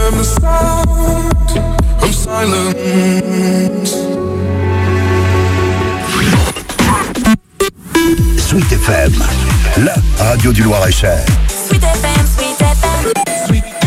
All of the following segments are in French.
am the sound of silence. Sweet FM, la radio du Loir-et-Cher. Sweet FM, Sweet FM, Sweet FM.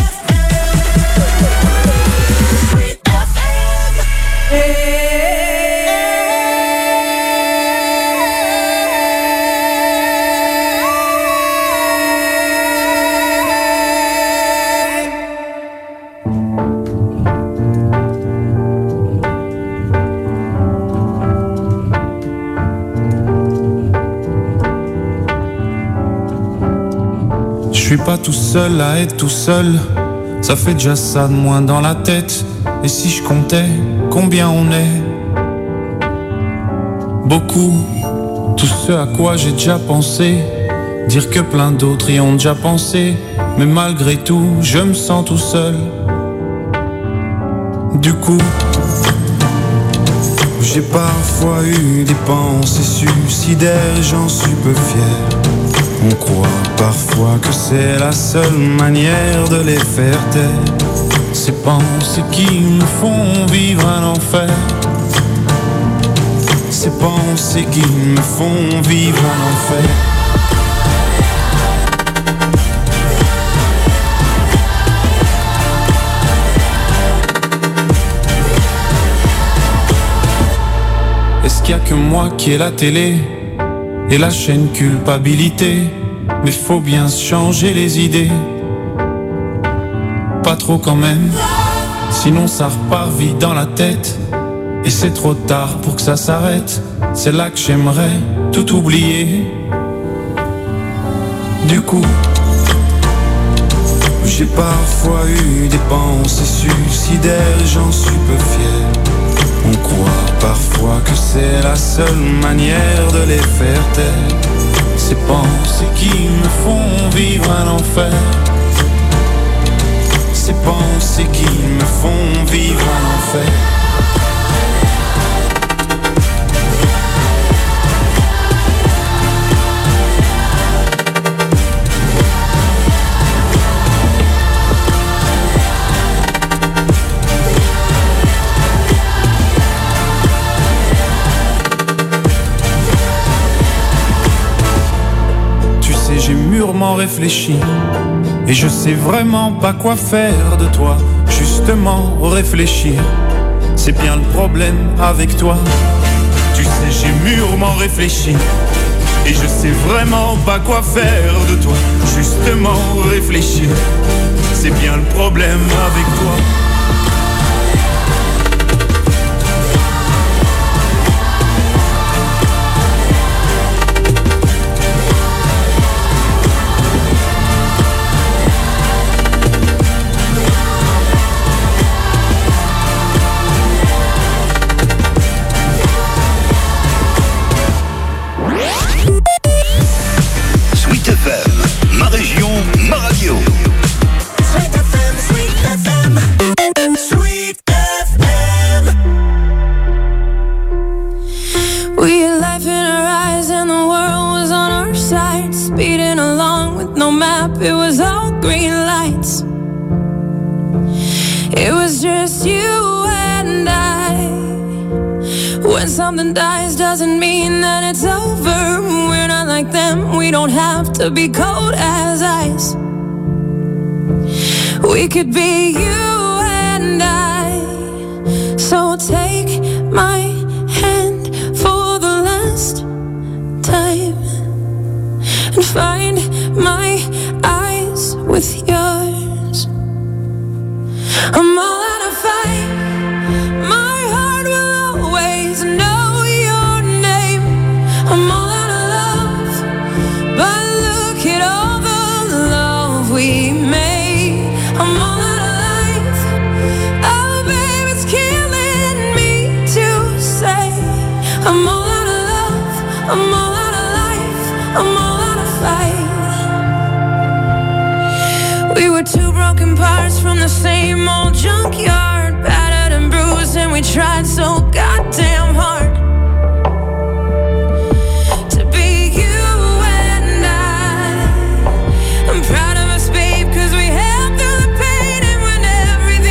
Je suis pas tout seul à être tout seul, ça fait déjà ça de moins dans la tête. Et si je comptais combien on est? Beaucoup, tout ce à quoi j'ai déjà pensé, dire que plein d'autres y ont déjà pensé. Mais malgré tout, je me sens tout seul. Du coup, j'ai parfois eu des pensées suicidaires et j'en suis peu fier. On croit parfois que c'est la seule manière de les faire taire. Ces pensées qui me font vivre un enfer. Ces pensées qui me font vivre un enfer. Est-ce qu'il y a que moi qui ai la télé et la chaîne culpabilité? Mais faut bien se changer les idées. Pas trop quand même, sinon ça repart vite dans la tête. Et c'est trop tard pour que ça s'arrête. C'est là que j'aimerais tout oublier. Du coup, j'ai parfois eu des pensées suicidaires et j'en suis peu fier. On croit parfois que c'est la seule manière de les faire taire. Ces pensées qui me font vivre un enfer. Ces pensées qui me font vivre un enfer. J'ai mûrement réfléchi et je sais vraiment pas quoi faire de toi. Justement réfléchir, c'est bien le problème avec toi. Tu sais, j'ai mûrement réfléchi et je sais vraiment pas quoi faire de toi. Justement réfléchir, c'est bien le problème avec toi. Ma région, ma radio. Sweet FM, Sweet FM, Sweet FM. We had life in our eyes and the world was on our side. Speeding along with no map, it was all green lights. It was just you and I. When something dies doesn't mean that it's over. We're not like them, we don't have to be cold as ice. We could be you and I. So take my hand for the last time and find my eyes with yours. I'm all out of fight. My heart will always know your name. I'm all out of love, but look at all the love we made. I'm all out of life. Oh, babe, it's killing me to say. I'm all out of love. I'm all out of life. I'm all out of fight. We were two broken parts from the same old junkyard, battered and bruised, and we tried so goddamn hard to be you and I. I'm proud of us, babe, 'cause we held through the pain, and when everything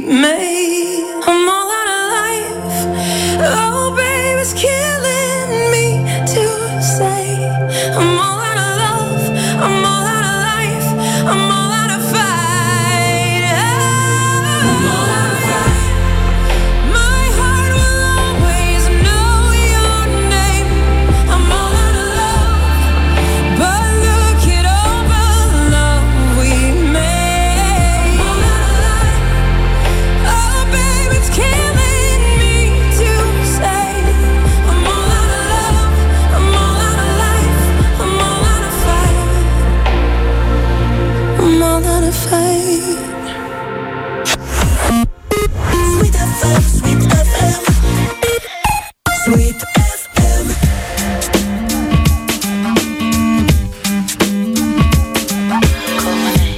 made. I'm all out of life. Oh, baby, it's killing me to say I'm all out of love. I'm all out of life. I'm all out of fight. I'm all out of fight. My heart will always know your name. I'm all out of love, but look at all the love we made. I'm all out of life. Oh, baby, it's killing me to say I'm all out of love. I'm all out of life. I'm all out of fight. I'm all out of fight. Sweet FM, Sweet FM, Sweet FM. Call my name.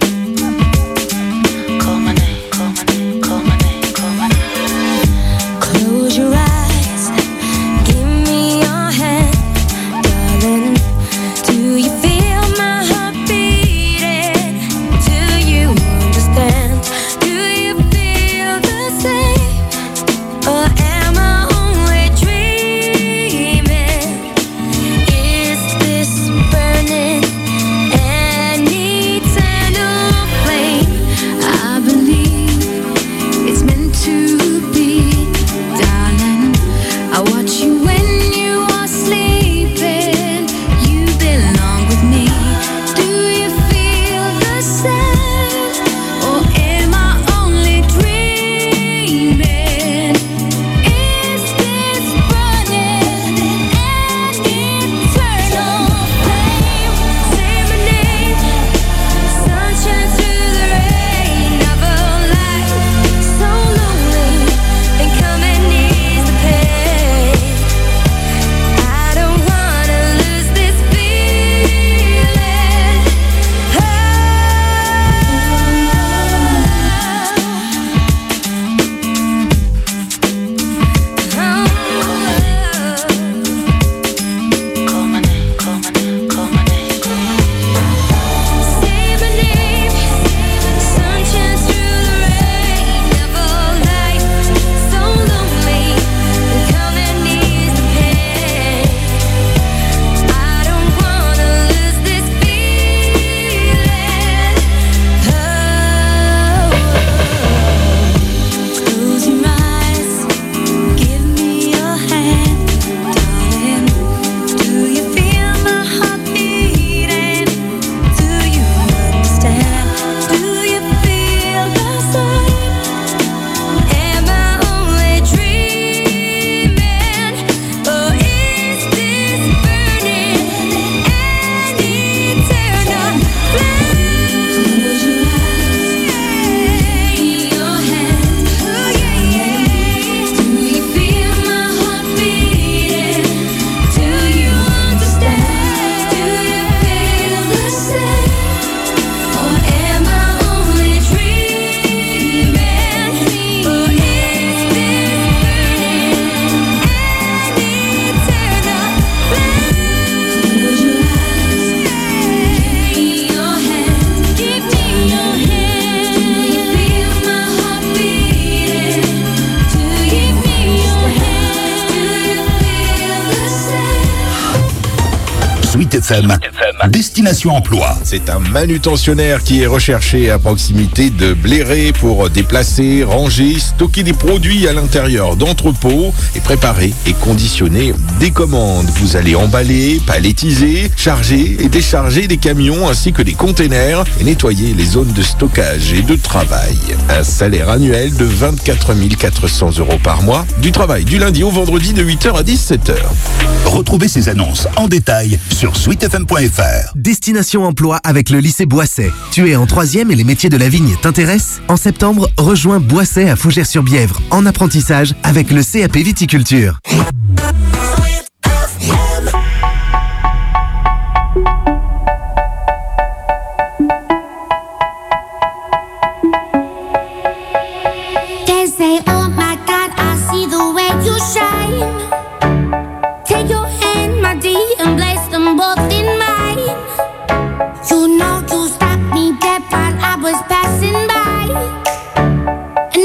Call my name. Call my name. Call my name. Call my name. Close your eyes, give me your hand, darling. Do you feel my heart beating? Do you understand? Do you feel the same? Or am I only dreaming? Is this burning an eternal flame? I believe it's meant to be, darling. I watch you when you are sleeping. You belong with me. Do you feel the same? Or am I only dreaming? Is this burning an eternal flame? Say my name. Sunshine through the rain of a life so lonely, and come and ease the pain. I don't wanna lose this feeling. Call my name. Call my name. Call my name. Call my name. Say my name. Sunshine through the rain of a life so lonely, and come and ease the pain. I don't wanna lose this feeling. Close your eyes, give me your hand, darling. Do you feel my heart beating? Do you understand? Do you feel the same? Am I only dreaming? Or is this burning an eternal flame? Close your eyes, your hand. Oh yeah. Do you feel my heart beating? Do you understand? Do you feel the same? Or am I only dreaming? Or is this burning an eternal flame? Close your eyes, give me your hand. Do you feel my heart beating? Do you feel your hand? Do you feel the same? Sweet FM, Destination Emploi. C'est un manutentionnaire qui est recherché à proximité de Bléré pour déplacer, ranger, stocker des produits à l'intérieur d'entrepôts et préparer et conditionner des commandes. Vous allez emballer, palettiser, charger et décharger des camions ainsi que des containers et nettoyer les zones de stockage et de travail. Un salaire annuel de 24 400 € par mois. Du travail du lundi au vendredi de 8h à 17h. Retrouvez ces annonces en détail sur sweetfm.fr. Destination Emploi avec le lycée Boisset. Tu es en 3e et les métiers de la vigne t'intéressent? En septembre, rejoins Boisset à Fougères-sur-Bièvre en apprentissage avec le CAP Viticulture. They say, oh my God, I see the way you shine. Take your hand, my dear, and place them both in mine. You know you stopped me dead while I was passing by.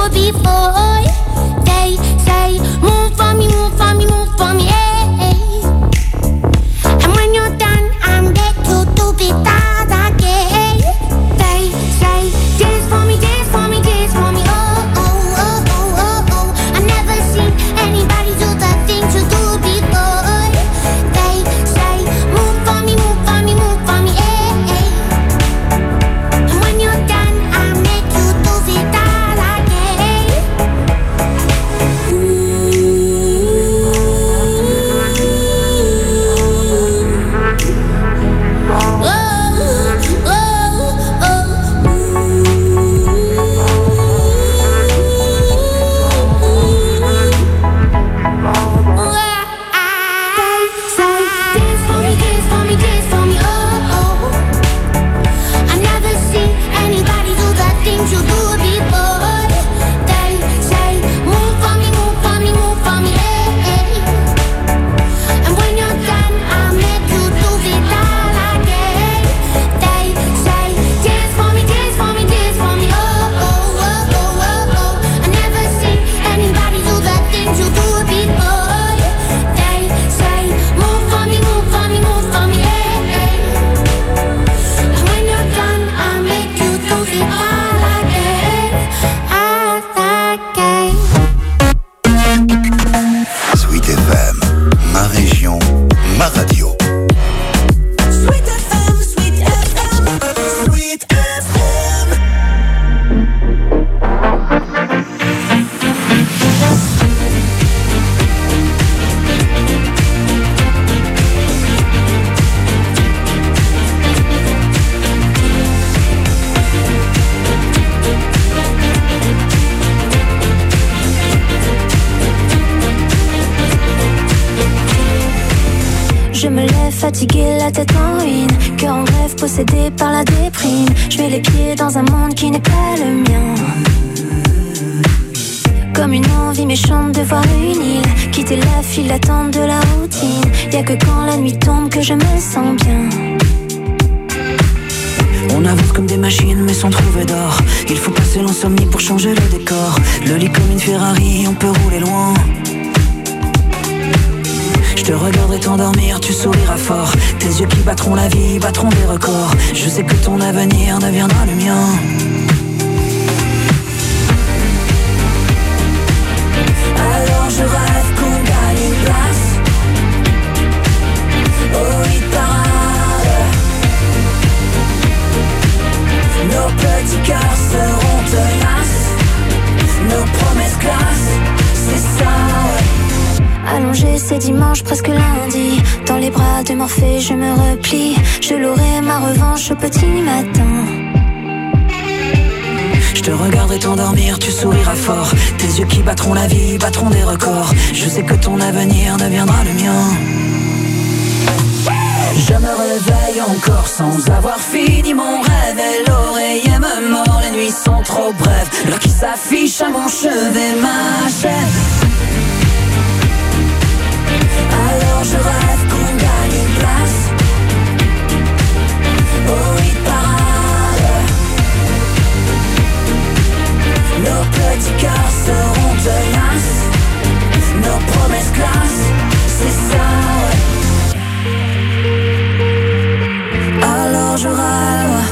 it before. They say, move for me, move for me, move for me, hey. And when you're done, I'm back to do it again. They say, dance for me, dance for me, dance for me, oh, oh, oh, oh, oh, oh. I never seen anybody do the things you do before. They say, move for me, move for me, move for me, hey. And when you're done, I'll make you do it all again. Oh, oh, dance for me, dance for me, dance for me, oh, oh. I never seen anybody do the things you do before. They say, move for me, move for me, move for me, hey. And when you're done, I'll make you do it all again. They say, dance for me, dance for me, dance for me, oh, oh, oh, oh, oh, oh. I never seen anybody do the things you do before. They say, move for me, move for me, move for me, hey. And when you're done, I'll make you do it all again, again. Sweet FM, ma région, ma radio. Sweet FM, Sweet FM, Sweet FM. Je me lève fatiguée, la tête en ruine, cœur en grève, possédé par la déprime. Je mets les pieds dans un monde qui n'est pas le mien. Comme une envie méchante de voir une île, quitter la file d'attente de la routine. Y'a que quand la nuit tombe que je me sens bien. On avance comme des machines mais sans trouver d'or. Il faut passer l'insomnie pour changer le décor. Le lit comme une Ferrari, on peut rouler loin. Je te regarderai t'endormir, tu souriras fort. Tes yeux qui battront la vie, battront des records. Je sais que ton avenir deviendra le mien. Alors je rêve qu'on gagne une place au hit parade. Nos petits cœurs seront tenaces. Nos promesses classent, c'est ça, ouais. Allongé, c'est dimanche, presque lundi. Dans les bras de Morphée, je me replie. Je l'aurai ma revanche au petit matin. Je te regarderai t'endormir, tu souriras fort. Tes yeux qui battront la vie, battront des records. Je sais que ton avenir deviendra le mien. Je me réveille encore sans avoir fini mon rêve. Et l'oreiller me mord, les nuits sont trop brèves. L'heure qui s'affiche à mon chevet m'achève. Alors je rêve qu'on gagne une place au hit parade. Nos petits cœurs seront tenaces. Nos promesses classent, c'est ça, ouais. Alors je rêve.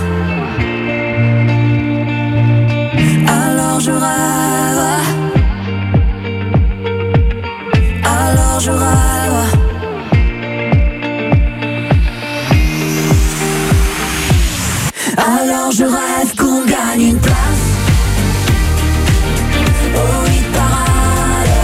Alors je rêve. Alors je rêve. Alors je rêve qu'on gagne une place au hit parade.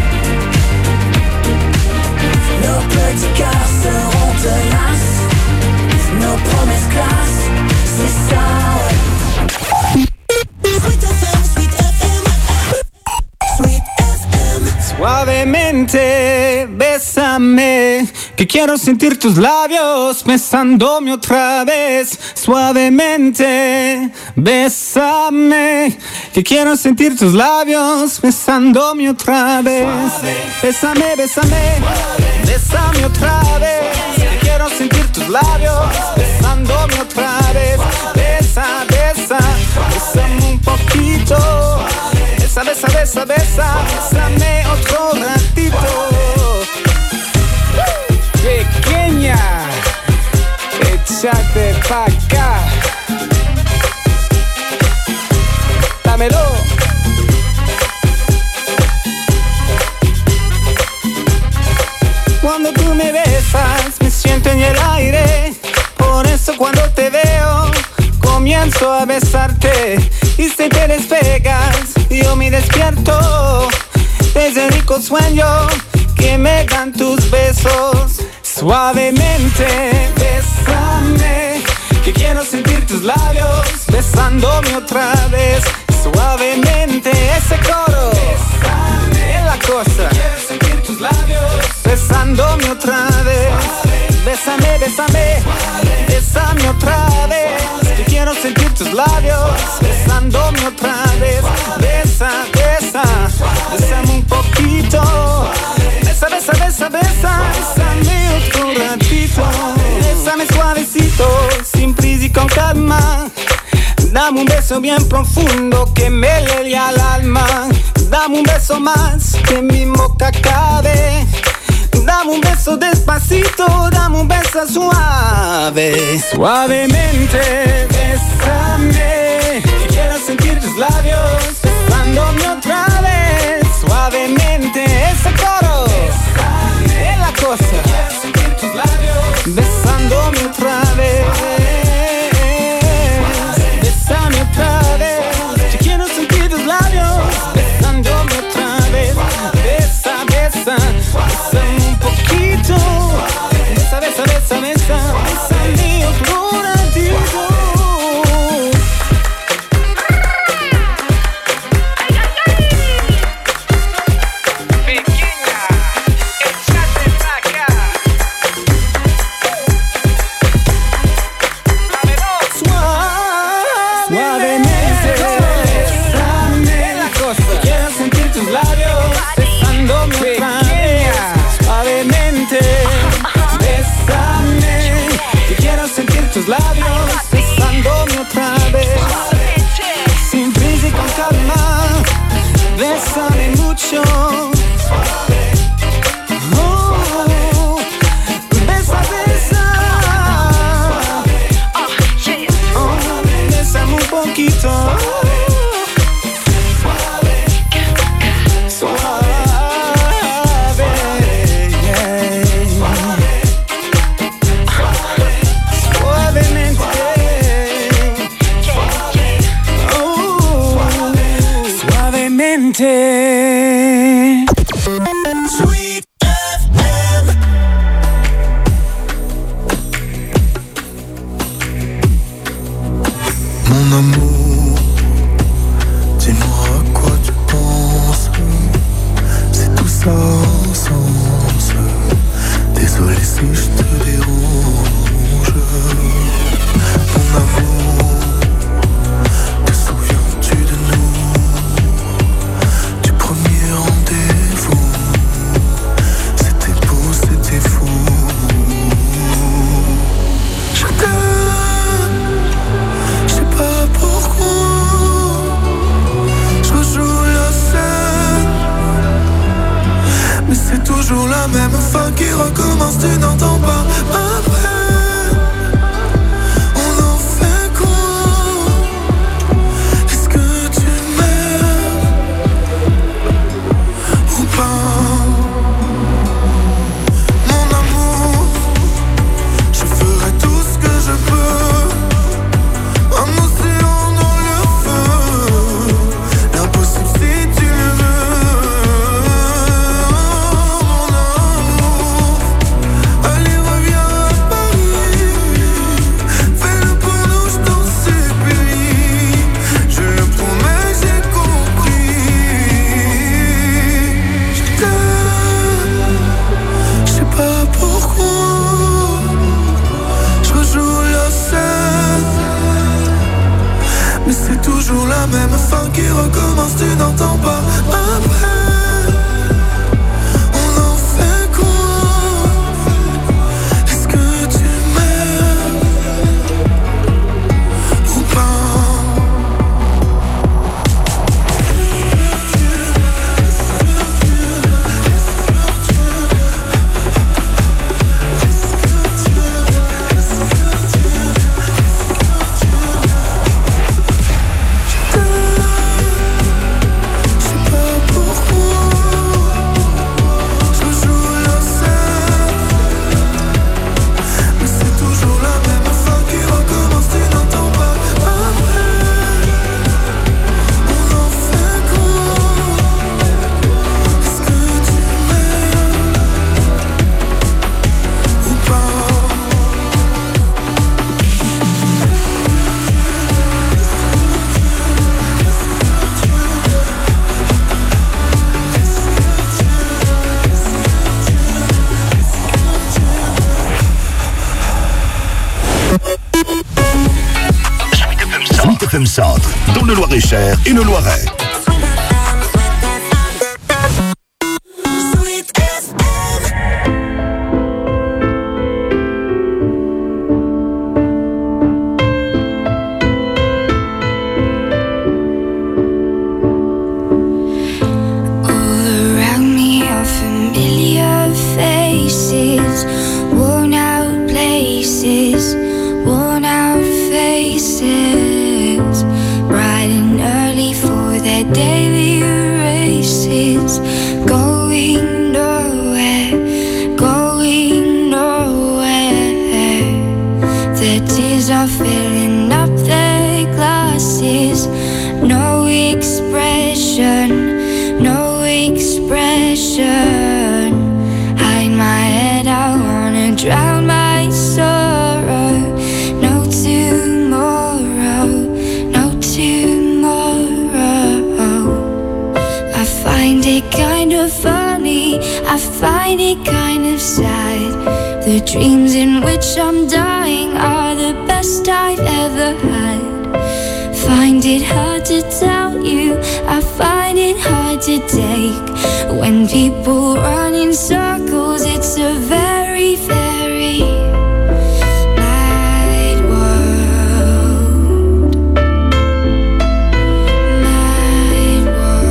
Nos petits cœurs seront tenaces. Nos promesses classent, c'est ça, ouais. Sweet FM, Sweet FM, Sweet FM. Suavemente, bésame, que quiero sentir tus labios besándome otra vez. Suavemente, bésame, que quiero sentir tus labios besándome otra vez. Bésame, bésame, bésame otra vez, que quiero sentir tus labios besándome otra vez. Besa, besa, bésame un poquito. Besa, besa, besa, besa, bésame otro ratito. Pequeña, échate pa' acá. Dámelo. Cuando tú me besas, me siento en el aire. Por eso cuando te veo, comienzo a besarte. Y si te despegas, yo me despierto de ese rico sueño que me dan tus besos. Suavemente, bésame, que quiero sentir tus labios besándome otra vez. Suavemente, ese coro, bésame, es la cosa. Quiero sentir tus labios besándome otra vez. Bésame, bésame, bésame otra vez. Que quiero sentir tus labios besándome otra vez. Besa, besa, bésame un poquito. Besa, besa, besa, besa, bésame otro ratito. Bésame suavecito, sin prisa y con calma. Dame un beso bien profundo que me llegue al alma. Dame un beso más que mi boca cabe. Dame un beso despacito, dame un beso suave. Suavemente, bésame, que quiero sentir tus labios besándome otra vez. Suavemente, ese coro, bésame, es la cosa. Quiero sentir tus labios besándome otra vez. Bésame otra vez, que quiero sentir tus labios besándome otra vez. Besa, besa, bésame un poquito. Besa, besa, besa, besa, bésame otro ratito. Pequeña, échate pa' acá. Suavemente, bésame la cosa. Quiero sentir tus labios besándome otra vez. Suavemente, bésame, que quiero sentir tus labios besándome otra vez. Sin prisa y con calma, bésame mucho. Oh, besa, besa. Oh, bésame un poquito. Sweet FM. Mon amour, dis-moi à quoi tu penses. C'est tout ça sans sens. Désolé si je te dérange. Mon amour, te souviens-tu de nous? Du premier rendez-vous. C'était beau, c'était fou. Je t'aime, je sais pas pourquoi. Je rejoue la scène, mais c'est toujours la même fin qui recommence. Tu n'entends pas ma peine. On en fait quoi? Est-ce que tu m'aimes ou pas? Mon amour, je ferai tout ce que je peux. Un océan dans le feu, l'impossible si tu le veux. Mon amour, allez reviens FM Centre, dans le Loir-et-Cher et le Loiret. The dreams in which I'm dying are the best I've ever had. Find it hard to tell you, I find it hard to take. When people run in circles, it's a very, very mad world. Mad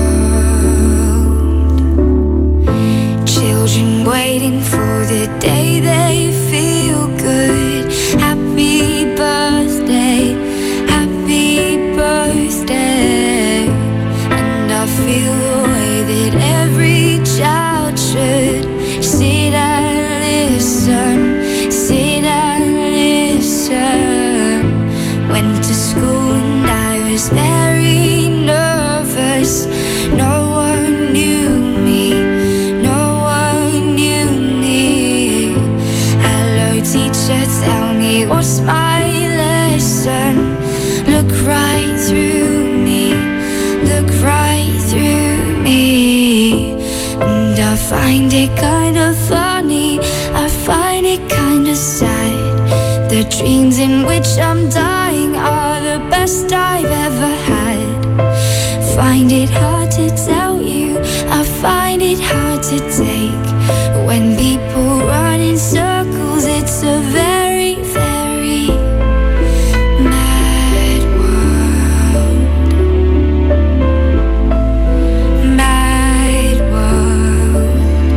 world. Children waiting for the day they feel good. Happy birthday, happy birthday. And I feel the way that every child should. Sit and listen, sit and listen. Went to school and I was very nervous. No one knew me, no one knew me. Hello teacher, tell me what's my lesson. Look right through me, look right through me. And I find it kind of funny, I find it kind of sad. The dreams in which I'm dying are the best I've ever had. Find it hard to tell you, I find it hard to take. When people run in circles, it's a very, very mad world. Mad world.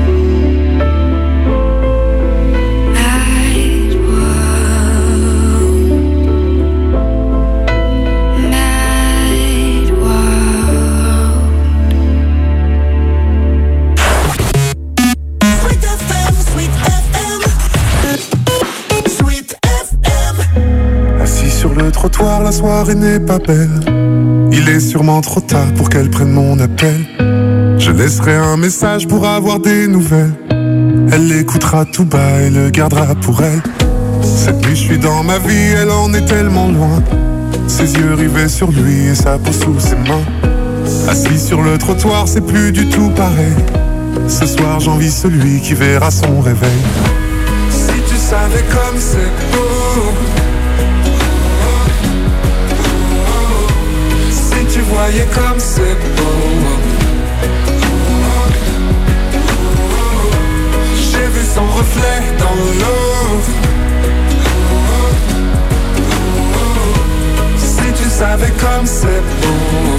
Mad world. Mad world. Sweet FM, Sweet FM. Sweet FM. Assis sur le trottoir, la soirée n'est pas belle. Il est sûrement trop tard pour qu'elle prenne mon appel. Je laisserai un message pour avoir des nouvelles. Elle l'écoutera tout bas et le gardera pour elle. Cette nuit je suis dans ma vie, elle en est tellement loin. Ses yeux rivés sur lui et sa peau sous ses mains. Assis sur le trottoir, c'est plus du tout pareil. Ce soir j'envie celui qui verra son réveil. Si tu savais comme c'est beau. Si tu voyais comme c'est beau. J'ai vu son reflet dans l'eau. Si tu savais comme c'est beau.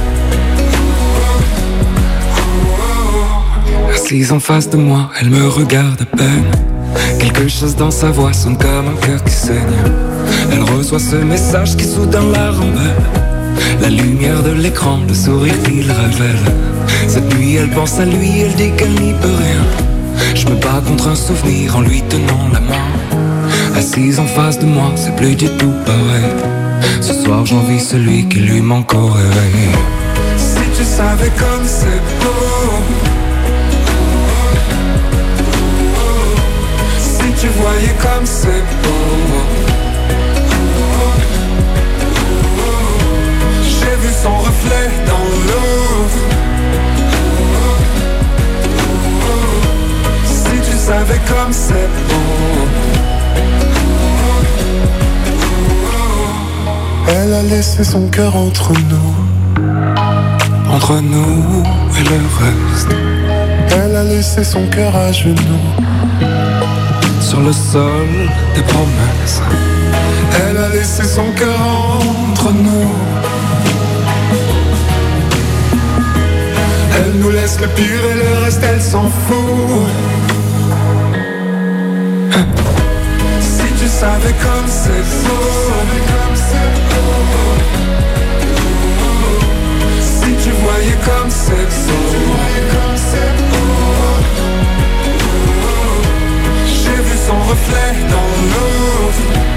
Assise en face de moi, elle me regarde à peine. Quelque chose dans sa voix sonne comme un cœur qui saigne. Elle reçoit ce message qui soudain la rembelle. La lumière de l'écran, le sourire qu'il révèle. Cette nuit elle pense à lui, elle dit qu'elle n'y peut rien. Je me bats contre un souvenir en lui tenant la main. Assise en face de moi, c'est plus du tout pareil. Ce soir j'envie celui qui lui manque au réveil. Si tu savais comme c'est beau. Si tu voyais comme c'est beau. J'ai vu son reflet dans l'eau. Si tu savais comme c'est beau. Elle a les laissé son cœur entre nous. Entre nous et le reste. Elle a laissé son cœur à genoux. Sur le sol des promesses. Elle a laissé son cœur entre nous. Elle nous laisse le pire et le reste elle s'en fout. Si tu savais comme c'est beau. Si tu voyais comme c'est beau. J'ai vu son reflet dans l'eau.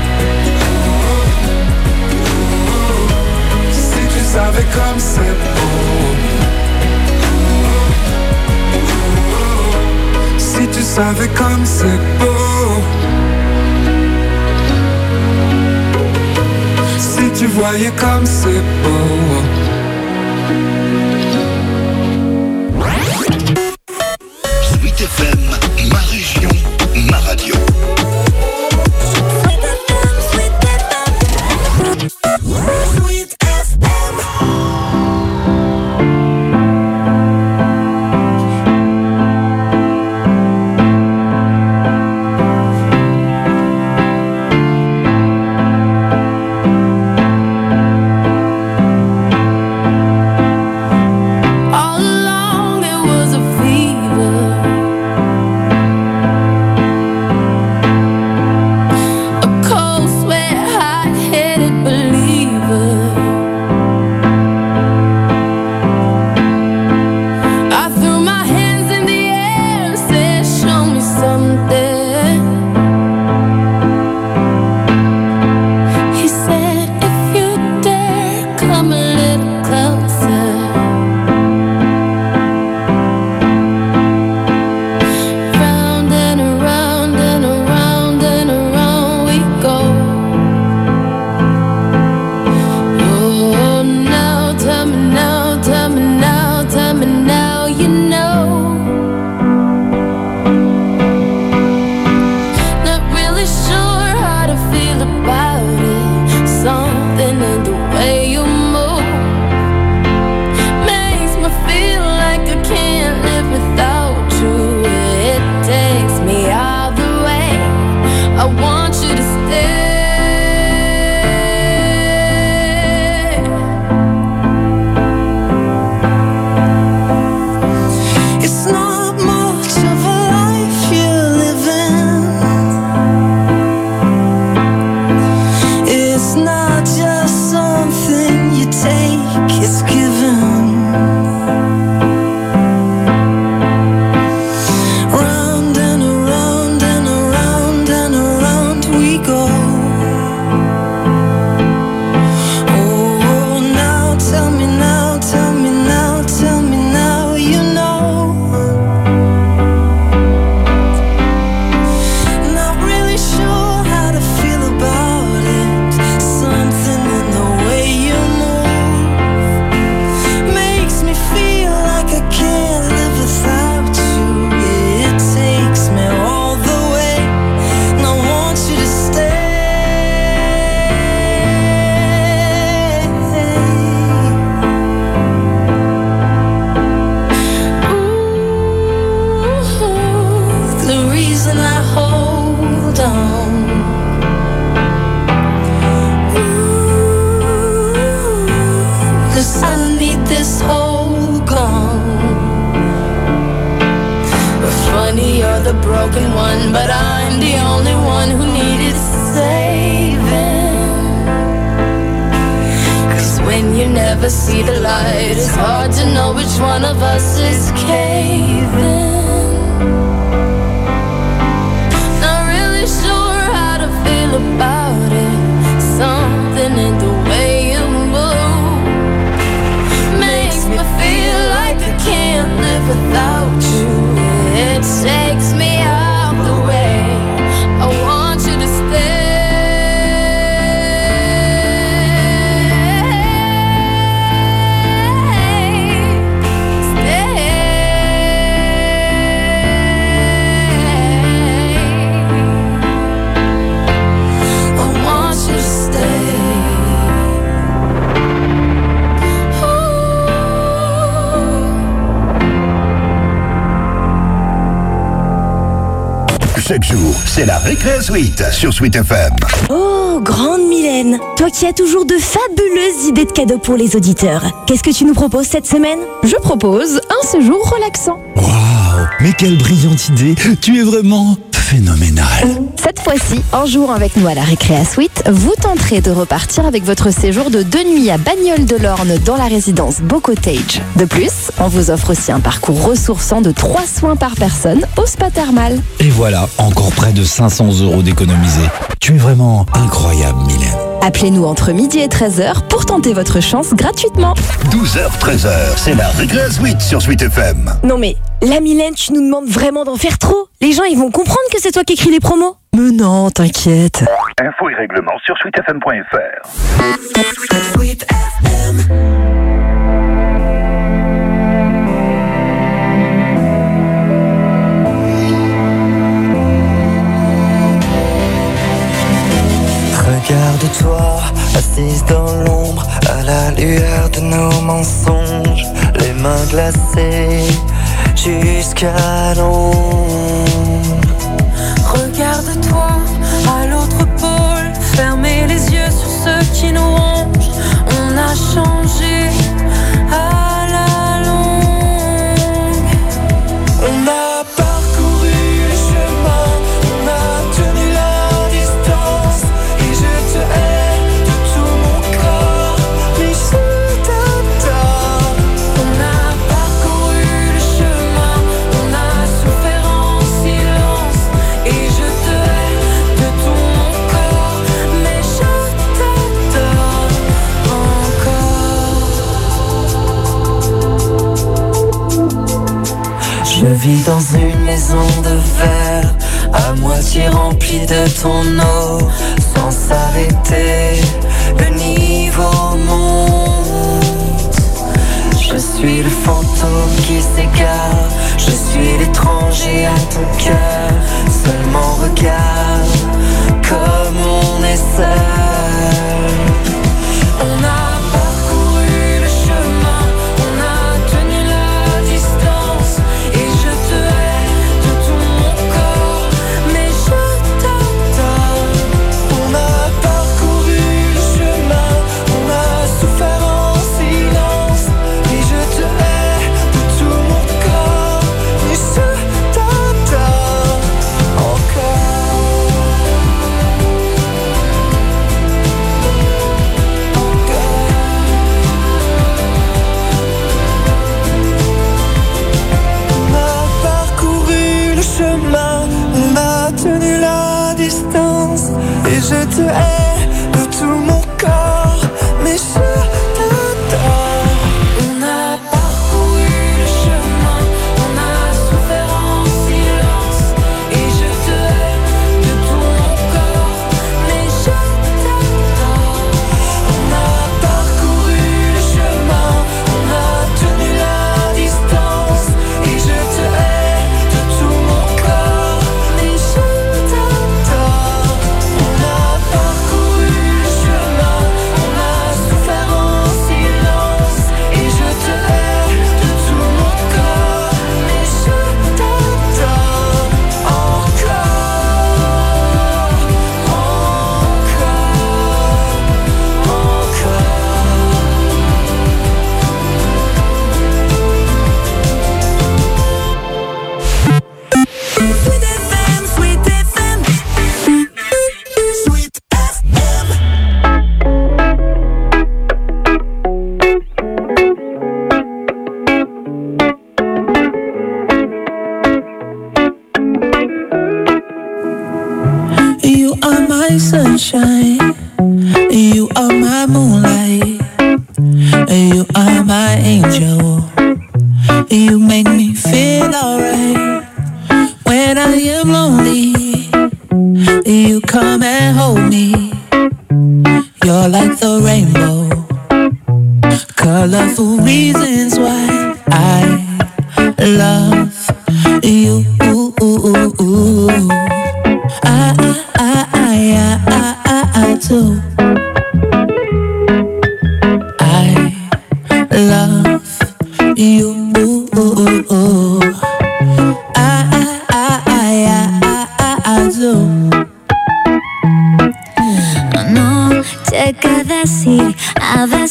Si tu savais comme c'est beau. Si tu savais comme c'est beau. Si tu voyais comme c'est beau. Sweet FM, ma région, ma radio. Sweet FM. All along there was a fever, a cold sweat, hot-headed believer. I threw my hands in the air and said, show me something. He said, if you dare, come a little closer. Round and around and around and around we go. Oh, now tell me now, tell me now, tell me now, you know. Not really sure how to feel about it. Something in the way you move makes me feel like I can't live without you. It takes me all the way. I want you to stay. It's not much of a life you're living. It's not just something you take, it's given. Round and around and around and around we go. Oh, now tell me now, tell me now, tell me now, you know. Not really sure how to feel about it. Something in the way you move makes me feel like I can't live without you. It takes me all the way, and I want you to stay. Ooh, the reason I hold on. Ooh, 'cause I need this whole gone. Funny, you're the broken one, but I'm the only one who needed saving. 'Cause when you never see the light, it's hard to know which one of us is caving. Not really sure how to feel about it. Something in the way you move makes me feel like I can't live without you. It takes me out the way. I want you to stay. Stay. Chaque jour, c'est la Récré Suite sur Sweet FM. Oh, grande Mylène, toi qui as toujours de fabuleuses idées de cadeaux pour les auditeurs. Qu'est-ce que tu nous proposes cette semaine? Je propose un séjour relaxant. Waouh, mais quelle brillante idée! Tu es vraiment phénoménal. Cette fois-ci, en jouant avec nous à la Récréa Suite, vous tenterez de repartir avec votre séjour de 2 nuits à Bagnoles-de-l'Orne dans la résidence Beau Cottage. De plus, on vous offre aussi un parcours ressourçant de 3 soins par personne au spa thermal. Et voilà, encore près de 500 € d'économisés. Tu es vraiment incroyable, Mylène. Appelez-nous entre midi et 13h pour tenter votre chance gratuitement. 12h, 13h, c'est la Récré Suite sur Sweet FM. Non mais, la Mylène, tu nous demandes vraiment d'en faire trop. Les gens, ils vont comprendre que c'est toi qui écris les promos. Mais non, t'inquiète. Infos et règlements sur sweetfm.fr. Sweet FM. Regarde-toi, assise dans l'ombre, à la lueur de nos mensonges, les mains glacées jusqu'à l'ombre. Regarde-toi à l'autre pôle, fermez les yeux sur ceux qui nous rongent. On a changé à la longue. On a parcouru le chemin, on a tenu la distance, et je te hais de tout mon corps, mais je t'adore. On a parcouru le chemin, on a souffert en silence, et je te hais de tout mon corps, mais je t'adore encore. Je vis dans une maison de verre, à moitié remplie de ton eau, sans s'arrêter, le niveau monte. Je suis le fantôme qui s'égare, je suis l'étranger à ton cœur. Seulement regarde comme on est seul. On a parcouru le chemin, on a tenu la distance, et je te hais de tout mon corps, mais je t'adore. On a parcouru le chemin, on a souffert en silence, et je te hais de tout mon corps, mais je t'adore encore. On a parcouru le chemin, on a tenu la distance, et je te hais de tout mon corps, mais je t'adore. On a parcouru le chemin, on a souffert en silence, et je te hais de tout mon corps, mais je t'adore. On a parcouru le chemin, on a tenu la distance, et je te hais de tout mon corps, mais je t'adore. On a parcouru le chemin, on a souffert en silence, et je te hais de tout mon corps, mais je t'adore encore, Sweet FM, Sweet FM. Sweet FM. You are my sunshine, you are my moonlight, you are my angel. You make me feel alright when I am lonely. You come and hold me. You're like the rainbow, colorful reasons why I love you. I do. I love you.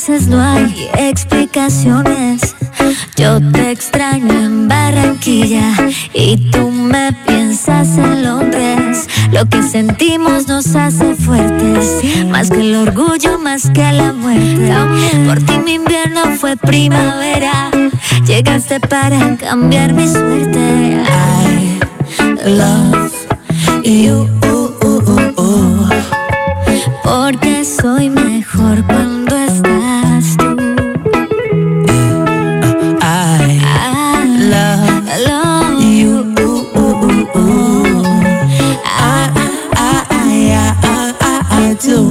veces no hay explicaciones. Yo te extraño en Barranquilla y tú me piensas en Londres. Lo que sentimos nos hace fuertes, más que el orgullo, más que la muerte. Por ti mi invierno fue primavera, llegaste para cambiar mi suerte. I love you, porque soy mejor cuando estás tú. I love you. I do.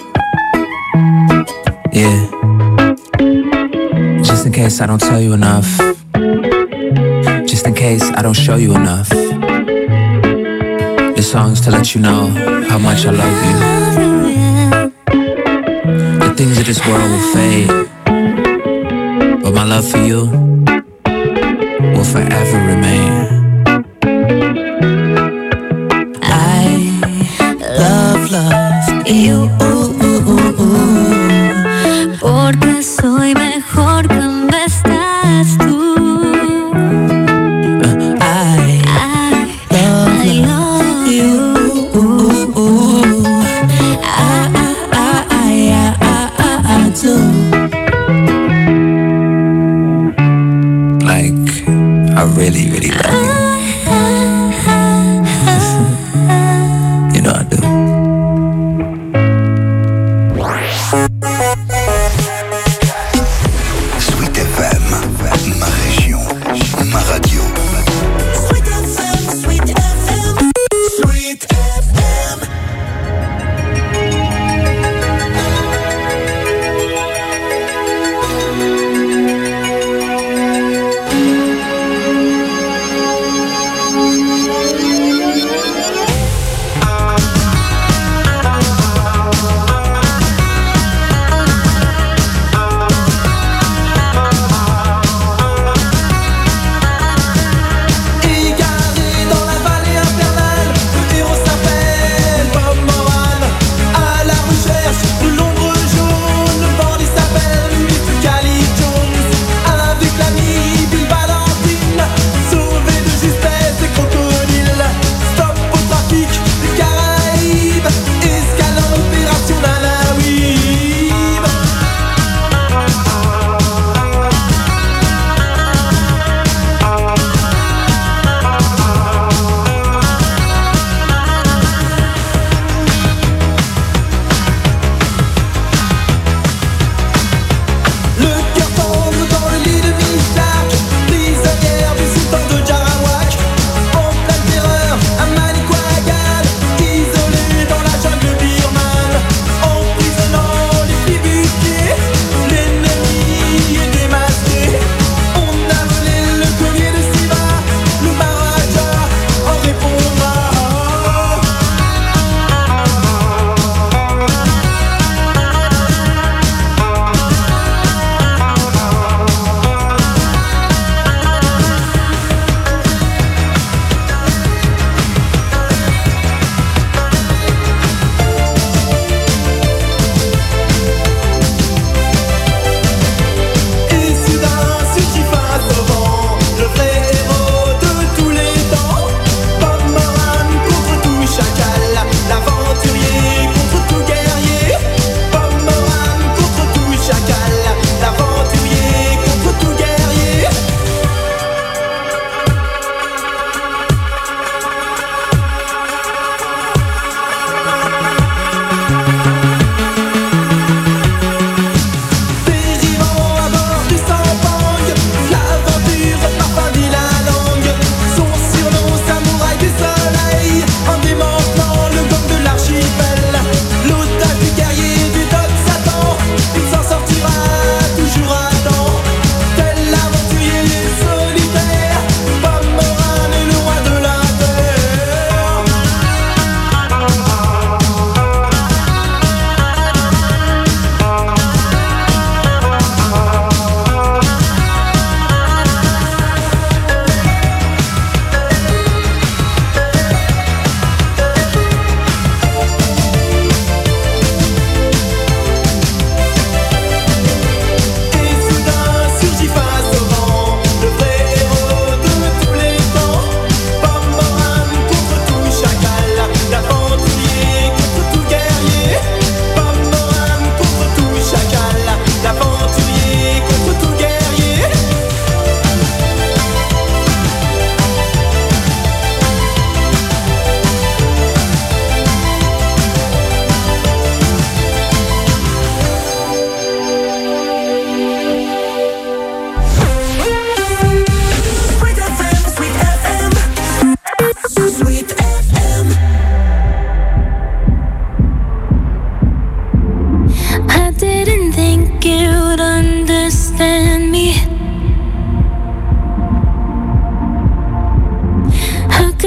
Yeah. Just in case I don't tell you enough. Just in case I don't show you enough. This song's to let you know how much I love you. The things of this world will fade, but my love for you will forever remain. I love you, porque soy mejor cuando estás tú. I love you. I do. Like, I really, really love you. You know I do. Sweet FM, ma région, ma radio. Sweet FM, Sweet FM, Sweet FM.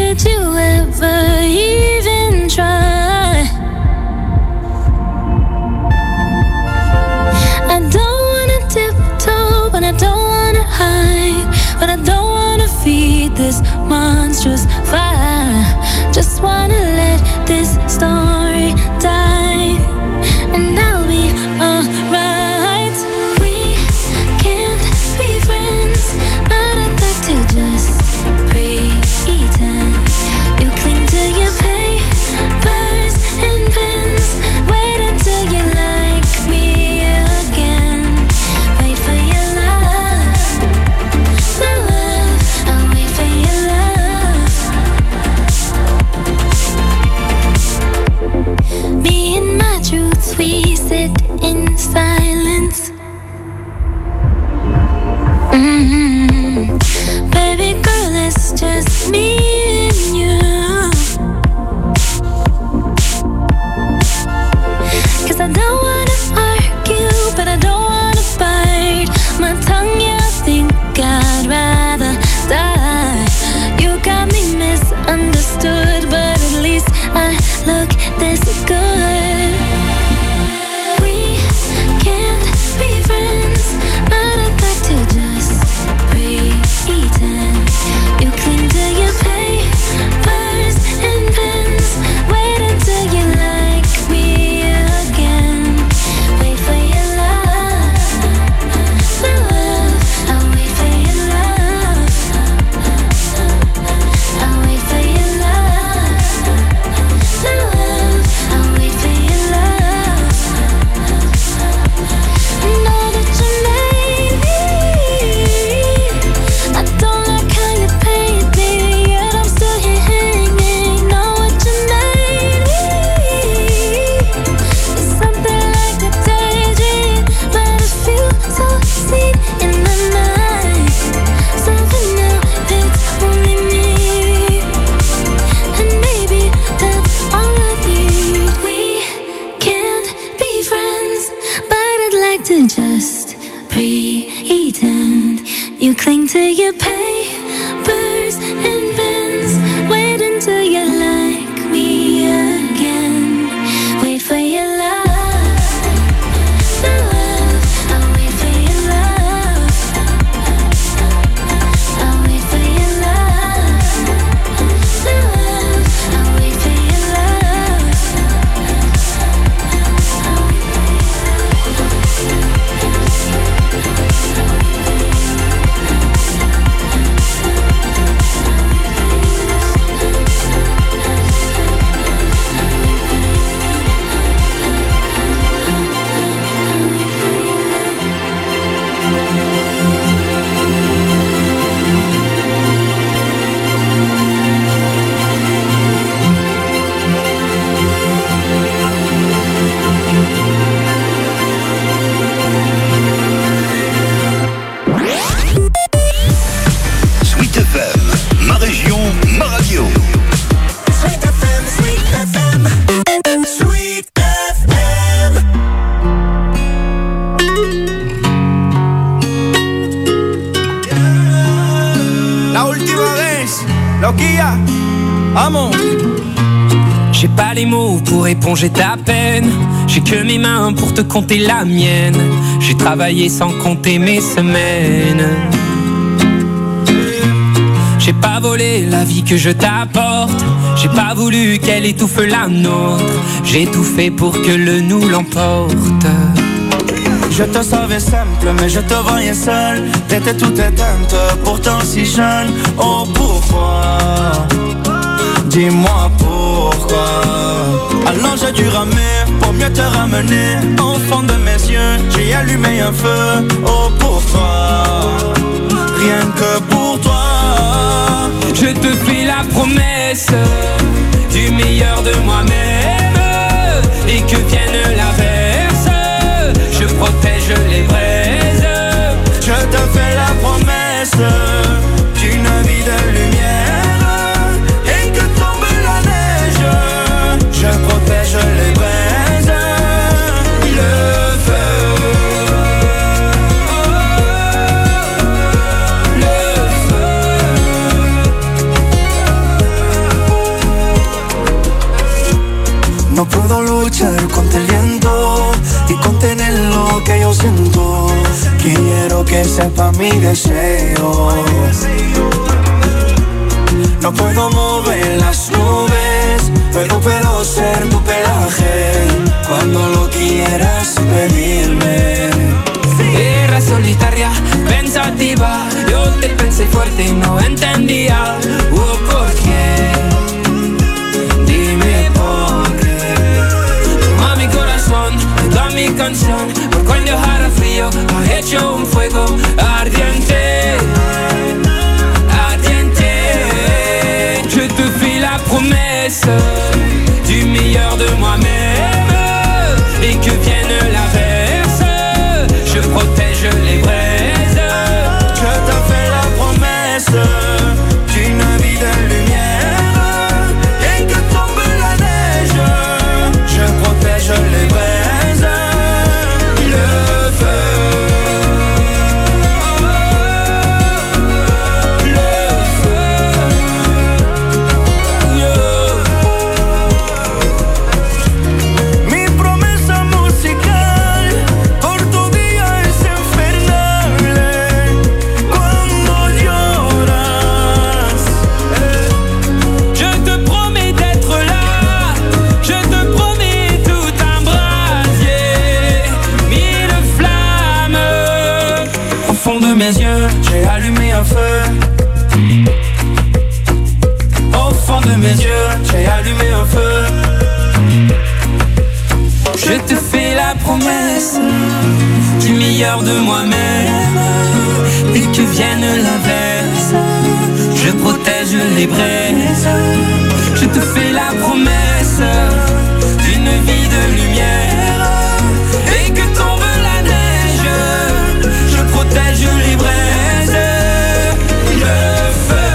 did you ever even try? I don't wanna tiptoe, but I don't wanna hide, but I don't wanna feed this monstrous fire. Just wanna let this story die, and I'll be alright. We can't be friends, but I'd like to just pretend. You cling to your papers and pens, wait until you like me again. Wait for your love, my love, I'll wait for your love. Me and my truths, we sit in silence. Baby girl, it's just me and you. 'Cause I don't wanna argue, but I don't wanna bite my tongue, yeah, I think I'd rather die. You got me misunderstood, but at least I look this good. We can't be friends, but I'd like to just pretend. You cling to your papers and pens, wait until you like me again. Wait for your love, my love, I'll wait for your love. I'll wait for your love, my love, I'll wait for your love. Know that you made me, I don't like how you paint me, yet I'm still here hanging. Know what you made me, it's something like a daydream, but it feels so sweet in my mind. So for now, it's only me, and maybe that's all I need. We can't be friends, but I'd like to just pretend. You cling to your papers and pens, wait until you like me again. Wait for your love, my love, I'll wait for your love. I'll wait for your love, my love, I'll wait for your love. Sweet FM, ma région, ma radio. Sweet FM, Sweet FM, Sweet FM. La última vez, loquilla, amo. J'ai pas les mots pour éponger ta peine. J'ai que mes mains pour te compter la mienne. J'ai travaillé sans compter mes semaines. J'ai pas volé la vie que je t'apporte. J'ai pas voulu qu'elle étouffe la nôtre. J'ai tout fait pour que le nous l'emporte. Je te savais simple, mais je te voyais seul. T'étais toute éteinte, pourtant si jeune. Oh pourquoi? Dis-moi pourquoi. Alors j'ai dû ramer pour mieux te ramener. Au fond de mes yeux, j'ai allumé un feu. Oh pour toi, rien que pour toi. Je te fais la promesse du meilleur de moi-même. Et que vienne l'averse, je protège les braises. Je te fais la promesse d'une vie de lumière. Et que tombe la neige, je protège les braises. Le feu, le feu. luchar contra el viento y contener lo que yo siento. Quiero que sepa mi deseo. No puedo mover las nubes, pero puedo ser tu pelaje cuando lo quieras pedirme. Era solitaria, pensativa, yo te pensé fuerte y no entendía. ¿Por qué? Dime por qué. Toma mi corazón, toda mi canción, por cuando hará frío, ha hecho un fuego ardiente, ardiente. Je te fais la promesse du meilleur de moi-même et que vienne l'averse, je protège les braises. Je te fais la promesse d'une vie de lumière et que tombe la neige, je protège les braises. Le feu, mes yeux, j'ai allumé un feu. Au fond de mes yeux, j'ai allumé un feu. Je te fais la promesse du meilleur de moi-même et que vienne l'averse, je protège les braises. Je te fais la promesse d'une vie de lumière et que tombe la neige, je protège les braises. Le feu,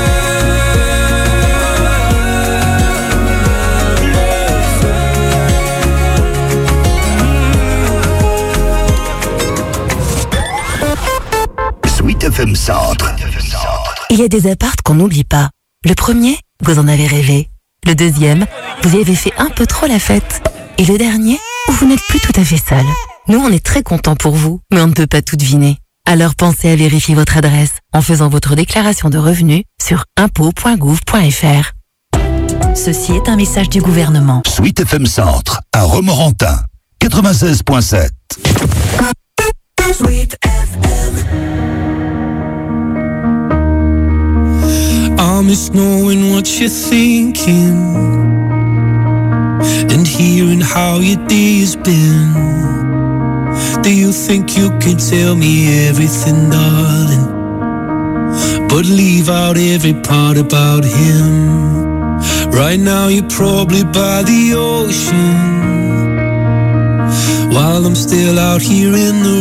Sweet FM Centre. Il y a des apparts qu'on n'oublie pas. Le premier, vous en avez rêvé. Le deuxième, vous y avez fait un peu trop la fête. Et le dernier, vous n'êtes plus tout à fait seul. Nous, on est très contents pour vous, mais on ne peut pas tout deviner. Alors pensez à vérifier votre adresse en faisant votre déclaration de revenus sur impôts.gouv.fr. Ceci est un message du gouvernement. Sweet FM Centre, à Romorantin, 96.7. Sweet FM. I miss knowing what you're thinking and hearing how your day has been. Do you think you can tell me everything, darling, but leave out every part about him? Right now you're probably by the ocean, while I'm still out here in the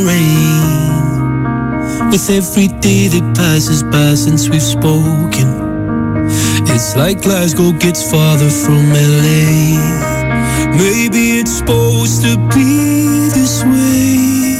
rain. With every day that passes by since we've spoken, it's like Glasgow gets farther from LA. Maybe it's supposed to be this way,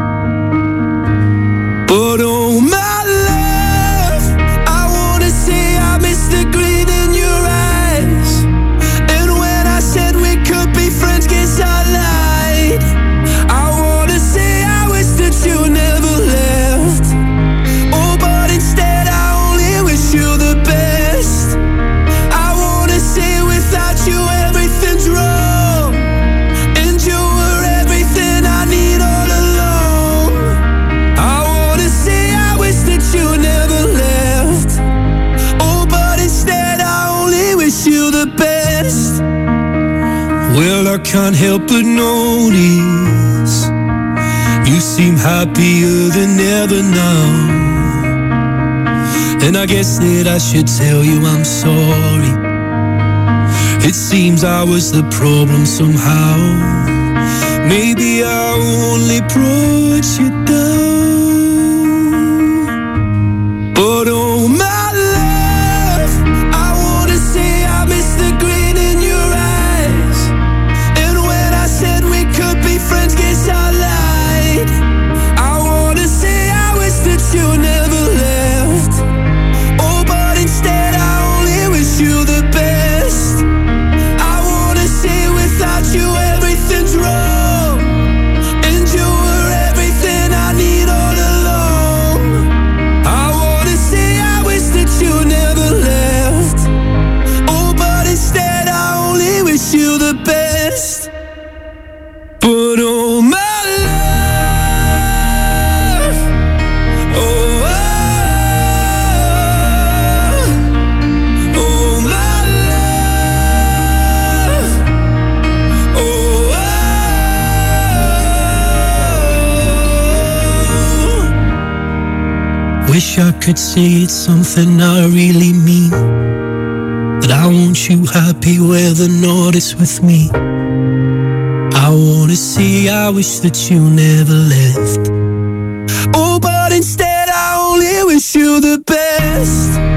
but oh my love, I wanna say I miss the green in your eyes. And when I said we could be friends, guess I lied. I wanna say I wish that you never left. Oh, but instead I only wish you the best. I wanna say without you everything's wrong, and you were everything I need all along. I wanna say I wish that you never left. Oh, but instead I only wish you the best. Well, I can't help but notice you seem happier than ever now, and I guess that I should tell you I'm sorry. It seems I was the problem somehow. Maybe I only brought you down, but oh my love, I wanna say I miss the green in your eyes. And when I said we could be friends, guess I lied. I wanna say I wish that you never left. Oh, but instead I only wish you the best. I wanna say without you wish I could say it's something I really mean, that I want you happy where the north is with me. I wanna say I wish that you never left. Oh, but instead I only wish you the best.